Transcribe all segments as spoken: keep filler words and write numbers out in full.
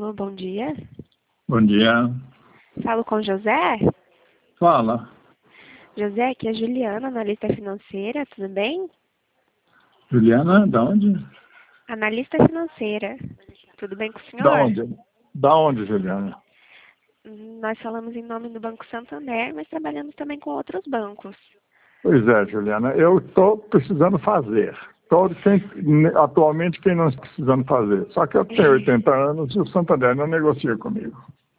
Alô, bom dia. Bom dia. Falo com José? Fala. José, aqui é a Juliana, analista financeira, tudo bem? Juliana, da onde? Analista financeira. Tudo bem com o Da senhor? onde? Da onde, Juliana? Nós falamos em nome do Banco Santander, mas trabalhamos também com outros bancos. Pois é, Juliana, eu estou precisando fazer. Tô, quem, atualmente, quem não está precisando fazer? Só que eu tenho oitenta anos e o Santander não negocia comigo.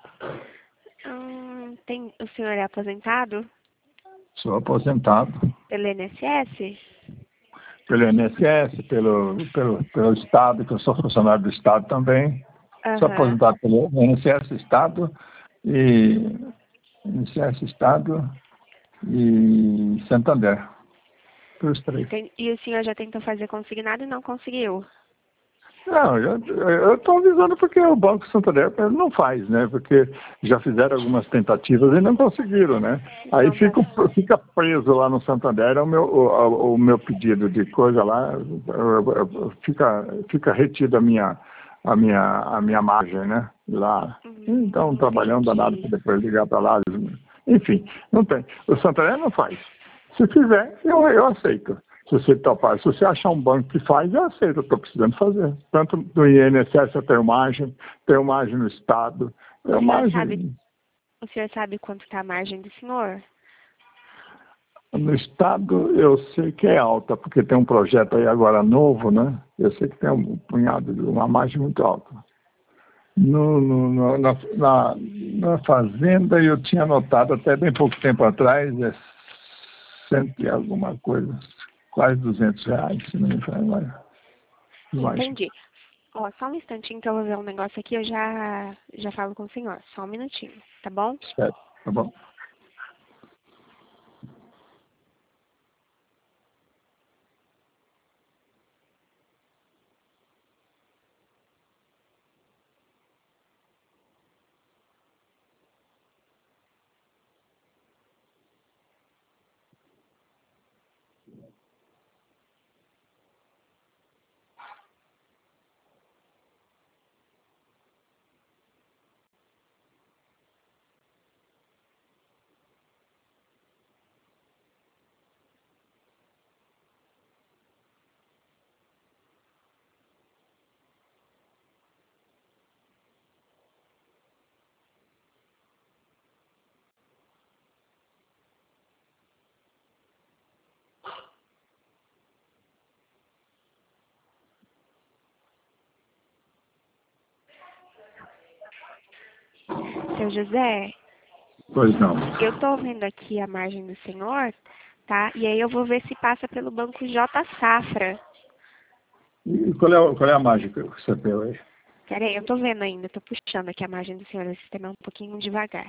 Hum, tem, o senhor é aposentado Sou aposentado pelo I N S S? pelo I N S S, pelo, pelo, pelo Estado, que eu sou funcionário do Estado também. Sou Aham. aposentado pelo I N S S, Estado, e I N S S, Estado e Santander. Pelos três. Tem- E o senhor já tentou fazer consignado e não conseguiu? Não, eu estou avisando porque o Banco Santander não faz, né? Porque já fizeram algumas tentativas e não conseguiram, né? Aí Não fica, conseguiu. fica preso lá no Santander o meu, o, o meu pedido de coisa lá, fica, fica retido a minha, a, minha, a minha margem, né? Lá. Hum, Então, um trabalhão danado para entendi. depois ligar para lá. Enfim, não tem. O Santander não faz. Se fizer, eu, eu aceito. Se você topar, se você achar um banco que faz, eu aceito, eu estou precisando fazer. Tanto do I N S S eu tenho margem, tenho margem no Estado, O tenho senhor sabe, margem o senhor sabe quanto está a margem do senhor? no Estado, eu sei que é alta, porque tem um projeto aí agora novo, né? Eu sei que tem um punhado de uma margem muito alta. No, no, no, na, na, na Fazenda eu tinha anotado até bem pouco tempo atrás, é cento e alguma coisa, quase duzentos reais, se não me engano. Imagem. Entendi. Ó, só um instantinho que eu vou ver um negócio aqui, eu já, já falo com o senhor. Só um minutinho, tá bom? Certo, tá bom. Seu José, Pois não. eu tô vendo aqui a margem do senhor, tá? E aí eu vou ver se passa pelo banco J Safra. E qual é, qual é a margem que você tem aí? Pera aí, eu tô vendo ainda, tô puxando aqui a margem do senhor, o sistema é um pouquinho devagar.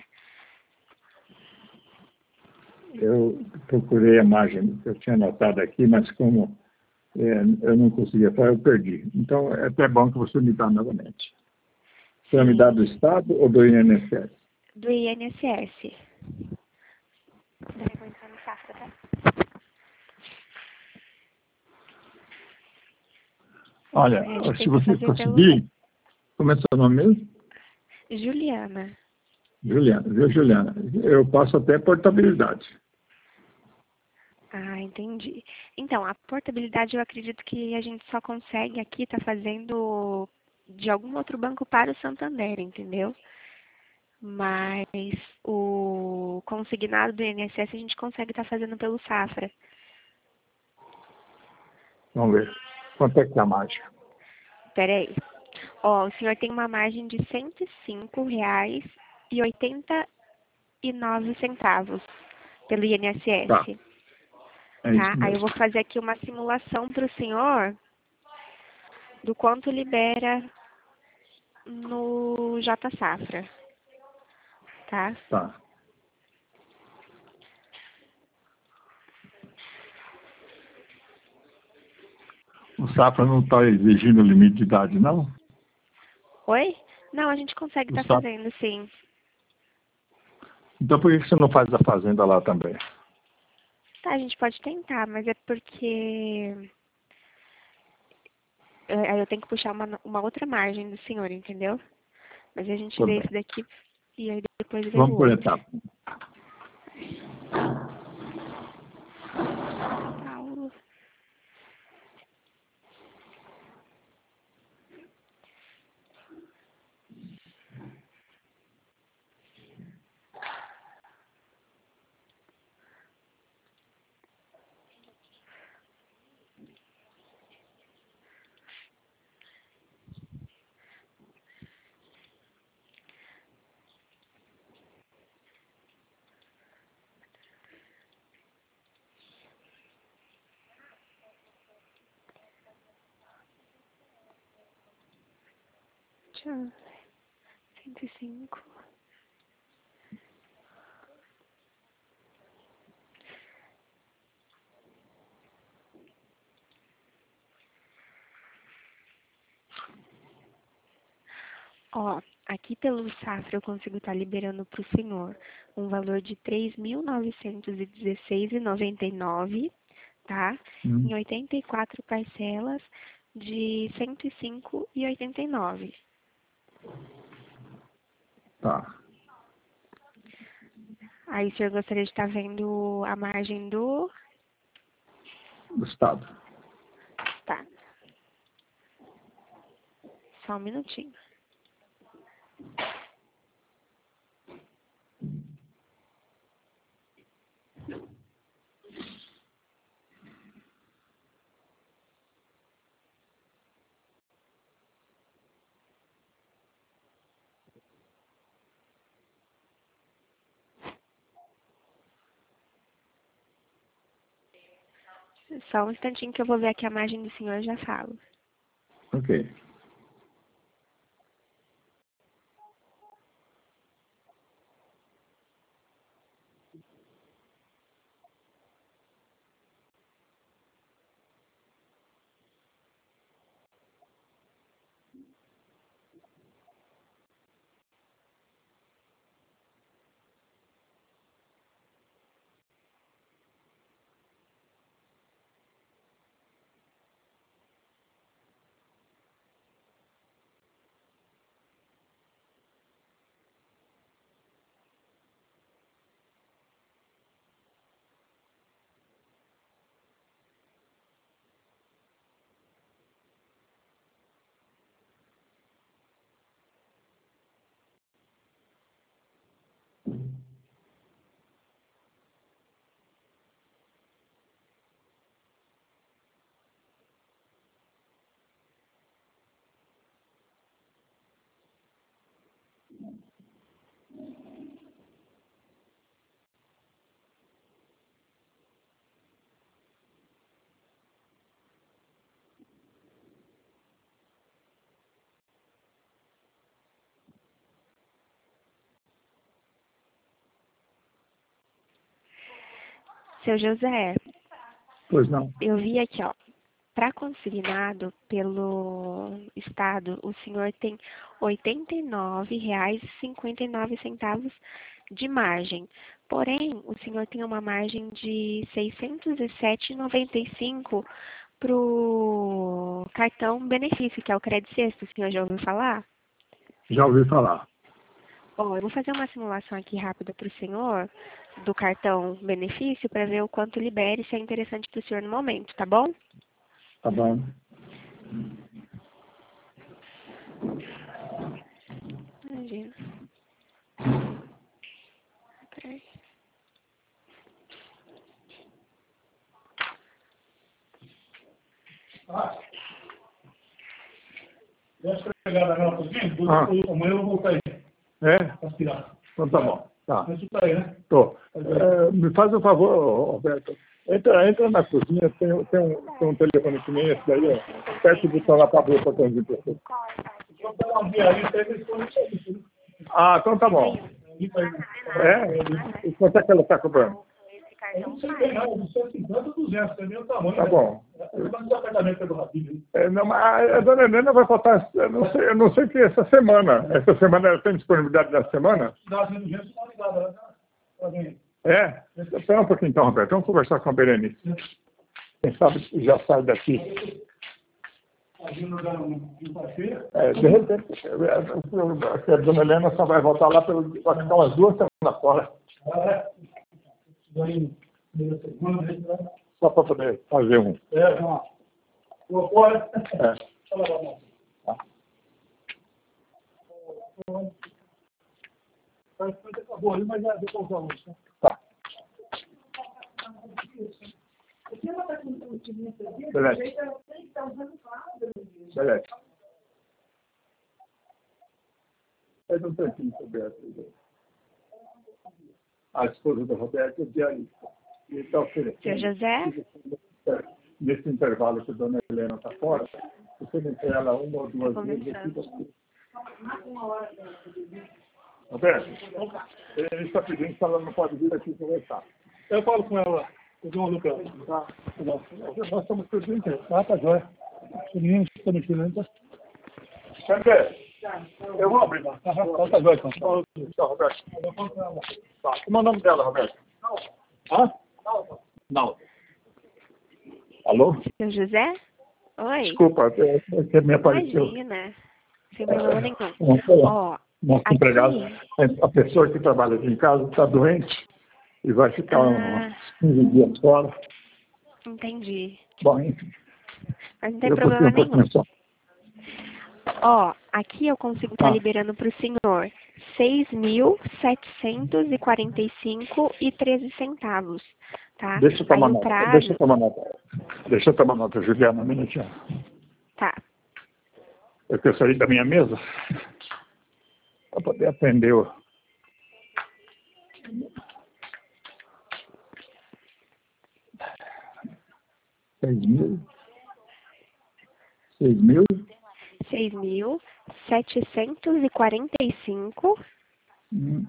Eu procurei a margem que eu tinha anotado aqui, mas como é, eu não conseguia falar, eu perdi. Então, é até bom que você me dá novamente. Você vai me dar do Sim, Estado ou do I N S S? do I N S S. Peraí, vou entrar no Safra, tá? Olha, A gente se tenta você fazer pelo conseguir, como é seu nome mesmo? Juliana. Juliana, viu, Juliana? Eu passo até portabilidade. Ah, entendi. Então, a portabilidade eu acredito que a gente só consegue aqui tá fazendo de algum outro banco para o Santander, entendeu? Mas o consignado do I N S S a gente consegue estar fazendo pelo Safra. Vamos ver. Quanto é que é a margem? Pera aí. Ó, o senhor tem uma margem de cento e cinco reais e oitenta e nove centavos pelo Tá, I N S S, é isso tá? Aí eu mesmo. vou fazer aqui uma simulação para o senhor do quanto libera no J Safra, tá? Tá. O Safra não está exigindo limite de idade, não? Oi? Não, a gente consegue O estar Safra... fazendo, sim. Então, por que você não faz a fazenda lá também? Tá, a gente pode tentar, mas é porque é, aí eu tenho que puxar uma, uma outra margem do senhor, entendeu? Mas a gente Tudo vê bem. esse daqui e aí depois vê Vamos o por outro. etapa. Paulo. Tchau. cento e cinco. Ó, aqui pelo Safra eu consigo estar liberando para o senhor um valor de três mil novecentos e dezesseis reais e noventa e nove centavos, tá? Hum. Em oitenta e quatro parcelas de cento e cinco reais e oitenta e nove centavos. Tá. Aí o senhor gostaria de estar vendo a margem do... Do Estado. Tá. Só um minutinho. Só um instantinho que eu vou ver aqui a margem do senhor e já falo. Ok. Seu José, Pois não. eu vi aqui, ó. Para consignado pelo Estado, o senhor tem oitenta e nove reais e cinquenta e nove centavos de margem. Porém, o senhor tem uma margem de seiscentos e sete reais e noventa e cinco centavos para o cartão benefício, que é o Crédito Sexto. O senhor já ouviu falar? Já ouvi falar. Ó, eu vou fazer uma simulação aqui rápida para o senhor do cartão benefício para ver o quanto libere, se é interessante para o senhor no momento, tá bom? Tá bom. Imagina. Peraí. Deixa eu pegar na minha cozinha, ah. Amanhã eu vou voltar aí. É? Pra aspirar. Então tá bom. Tá. Você tá aí, né? Tô. É, me faz um favor, Roberto. Entra, entra na cozinha, tem, tem, um, tem um telefone que nem esse daí, ó. Aperte o botão lá pra abrir o botãozinho pra você. Ah, então tá bom. É? E quanto é que ela tá cobrando? Eu não sei bem não, não sei cinquenta ou duzentos, é meu tamanho. Tá bom. É, não, mas a dona Helena vai faltar, eu não sei, eu não sei o que é essa semana. Essa semana ela tem disponibilidade da semana? É? Espera um pouquinho então, Roberto. Vamos conversar com a Berenice. Quem sabe já sai daqui. É, de repente, a dona Helena só vai voltar lá, pelo, vai ficar umas duas semanas fora. Só para poder fazer um. É, não. É. Tá. Acabou ali, mas já deu para usar hoje. Tá. Beleza. Beleza. É um tantinho, Roberto. A esposa do Roberto é diarista. E está oferecendo. Seu José? Nesse intervalo que a dona Helena está fora, você vem para ela uma ou duas Tá vezes aqui. Roberto, ele está pedindo se ela não pode vir aqui conversar. Eu falo com ela. Eu dou uma lupa. Tá. Nós estamos pedindo. Ah, tá joia. O menino está me filando. Cadê? Eu vou abrir. Tá, tá joia, então. Tchau, Roberto. Tá. Como é o nome dela, Roberto? Hã? Não. Alô? Seu José? Oi. Desculpa, é que me apareceu. Imagina. Sem problema nenhum. Ó, nosso aqui... empregado, a pessoa que trabalha aqui em casa está doente e vai ficar ah, uns quinze dias fora. Entendi. Bom, enfim. Mas não tem eu problema nenhum. Ó, aqui eu consigo estar tá. liberando para o senhor seis mil setecentos e quarenta e cinco e treze centavos, tá? Deixa eu tomar Aí, nota, prazo... deixa eu tomar nota. Deixa eu tomar nota, Juliana, um minutinho. Tá. Eu quero sair da minha mesa para poder atender o... Seis mil? Seis mil? Seis mil setecentos e quarenta e cinco hum.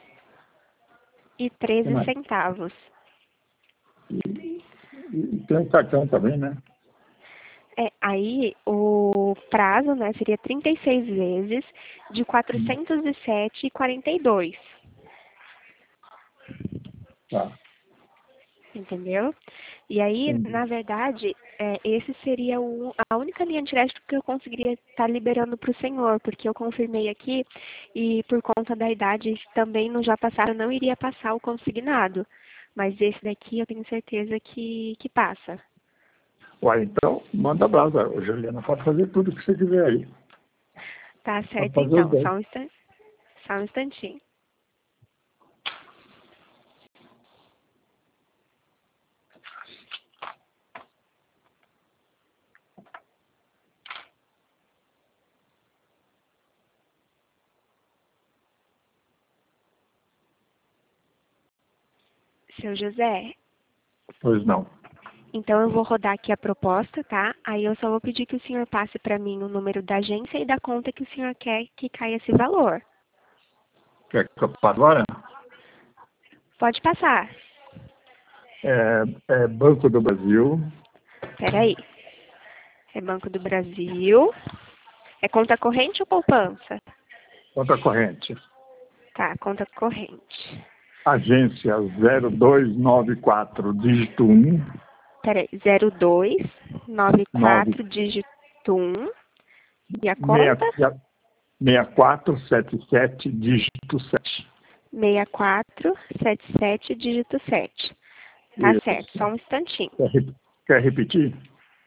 e treze centavos. E, e tem um cartão também, né? É, aí o prazo, né, seria trinta e seis vezes de quatrocentos e sete reais e quarenta e dois centavos. Tá. Entendeu? E aí, Entendi. na verdade, é, esse seria o, a única linha de crédito que eu conseguiria estar liberando para o senhor, porque eu confirmei aqui e por conta da idade também no já passado não iria passar o consignado. Mas esse daqui eu tenho certeza que, que passa. Uai, então, manda brasa. Juliana, pode fazer tudo que você quiser aí. Tá certo, então. Só um, instan... Só um instantinho. Seu José? Pois não. Então eu vou rodar aqui a proposta, tá? Aí eu só vou pedir que o senhor passe para mim o número da agência e da conta que o senhor quer que caia esse valor. Quer que eu passe agora? Pode passar. É, é Banco do Brasil. Peraí. É Banco do Brasil. É conta corrente ou poupança? Conta corrente. Tá, conta corrente. Agência zero dois nove quatro, dígito um. Peraí, zero dois nove quatro, dígito um. E a conta? seis quatro sete sete, dígito sete. seis quatro sete sete, dígito sete. Tá Isso. Certo, só um instantinho. Quer, rep quer repetir?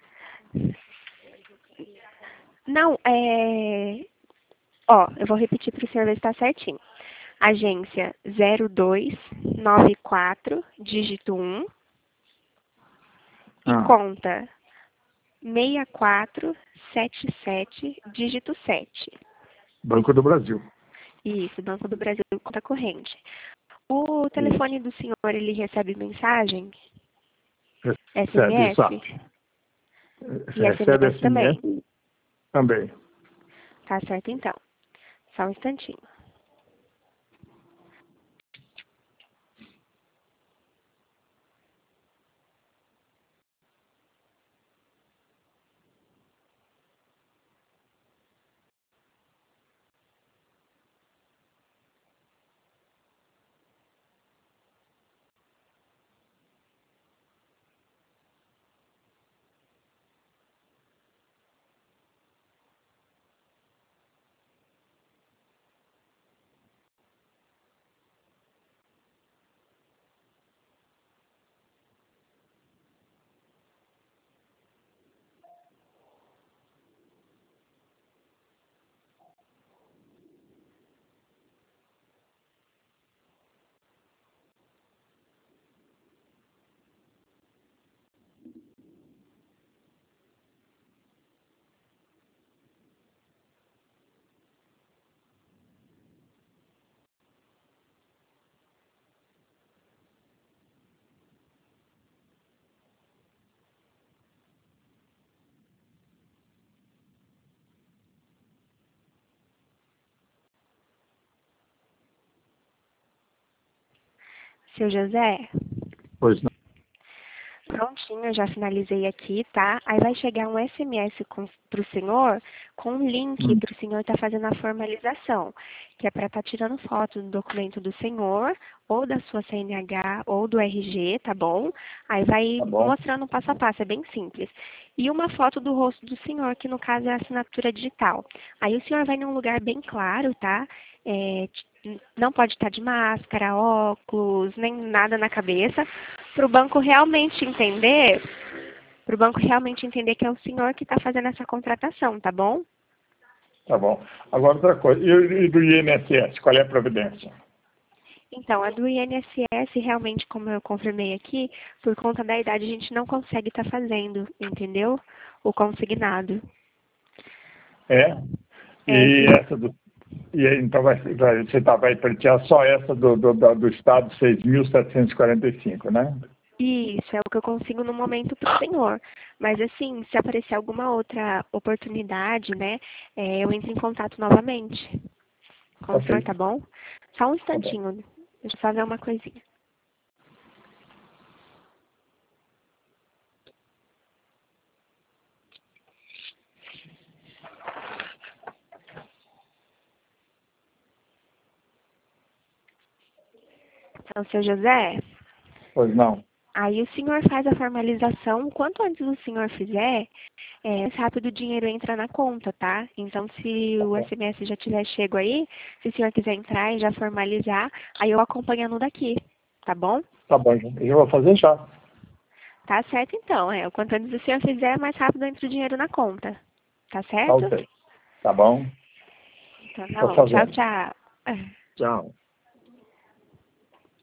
Não, é... Ó, eu vou repetir para o senhor ver se está certinho. Agência zero dois nove quatro, dígito um. E ah. conta seis quatro sete sete, dígito sete. Banco do Brasil. Isso, Banco do Brasil, conta corrente. O telefone Isso. do senhor, ele recebe mensagem? Recebe, S M S? sabe? E recebe S M S também? Também. Tá certo, então. Só um instantinho. Seu José? Pois não. Prontinho, eu já finalizei aqui, tá? Aí vai chegar um S M S para o senhor com um link Hum, para o senhor estar fazendo a formalização, que é para estar tirando foto do documento do senhor, ou da sua C N H, ou do R G, tá bom? Aí vai tá bom. mostrando o passo a passo, é bem simples. E uma foto do rosto do senhor, que no caso é a assinatura digital. Aí o senhor vai num lugar bem claro, tá? É, não pode estar de máscara, óculos, nem nada na cabeça, para o banco realmente entender, para o banco realmente entender que é o senhor que está fazendo essa contratação, tá bom? Tá bom. Agora outra coisa. E, e do I N S S, qual é a providência? Então, a do I N S S, realmente, como eu confirmei aqui, por conta da idade, a gente não consegue estar fazendo, entendeu? O consignado. É? É, E se- essa do. E aí, então vai, vai, você tá, vai pleitear só essa do, do, do, do Estado seis mil setecentos e quarenta e cinco, né? Isso é o que eu consigo no momento para o senhor. Mas, assim, se aparecer alguma outra oportunidade, né, é, eu entro em contato novamente com o senhor, Ok. tá bom? Só um Tá bom. instantinho. Deixa eu só ver uma coisinha. Então, seu José, Pois não. aí o senhor faz a formalização. Quanto antes o senhor fizer, é, mais rápido o dinheiro entra na conta, tá? Então, se Tá o bom. S M S já tiver chego aí, se o senhor quiser entrar e já formalizar, aí eu acompanhando daqui, tá bom? Tá bom, eu vou fazer já. Tá certo então, é. O quanto antes o senhor fizer, mais rápido entra o dinheiro na conta. Tá Tá certo? ok. Tá bom? Então tá Tô bom. Tchau, fazendo. tchau. Tchau.